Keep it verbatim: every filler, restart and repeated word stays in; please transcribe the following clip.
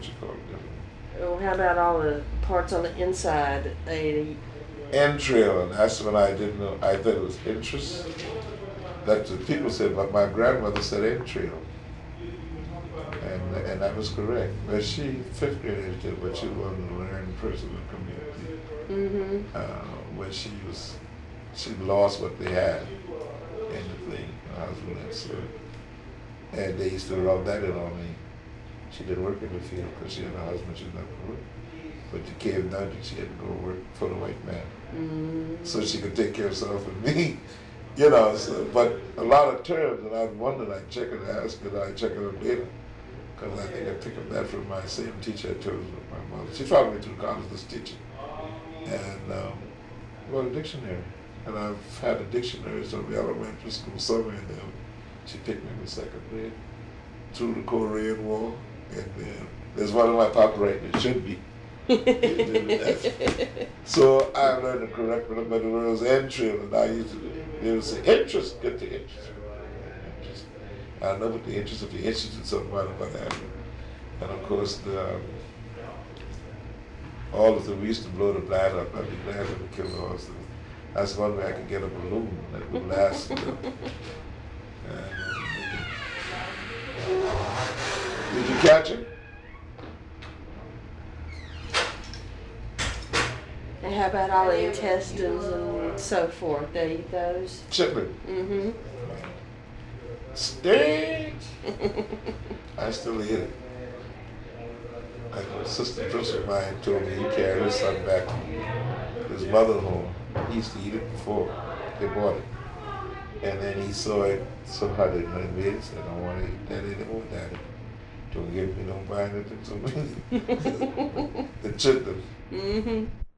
what you call it. Well, how about all the parts on the inside? They Entrail, and that's when I didn't know. I thought it was interest. That's what people said, but my grandmother said entrail, and and that was correct. But she fifth grade educated, but she wasn't a learned person in the community. Mm-hmm. Uh, when she was, she lost what they had in the thing, her husband and so, and they used to rub that in on me. She didn't work in the field because she had a husband. She didn't have to work. But she came down and she had to go work for the white man. Mm-hmm. So she could take care of herself and me. You know, so, but a lot of terms, and I wondered, I check it, I asked her, I check it up later. Because I think I picked up that from my same teacher I told my mother. She taught me through college, this teacher. And um, wrote a dictionary. And I've had a dictionary from the elementary school somewhere in there. She picked me in the second grade through the Korean War. And then there's one of my pop right there, should be. So I learned the correct one, but the word was entrail, and I used to, they would say, interest, get the interest. interest. I know what the interest of the interest in something about that. And of course, the, um, all of the, we used to blow the bladder up. I'd be glad to kill the horse. That's one way I could get a balloon that would last. You know. And, um, did you catch it? And how about all the intestines and so forth? They eat those? Chitlin. Mm-hmm. Steak. I still eat it. Like my sister principal of mine told me he carried his son back to his mother's home. He used to eat it before they bought it. And then he saw it so hard that he made it. Said, I don't want to eat that anymore, Daddy. Don't give me, don't buy anything to me. The chitlin. Mm-hmm.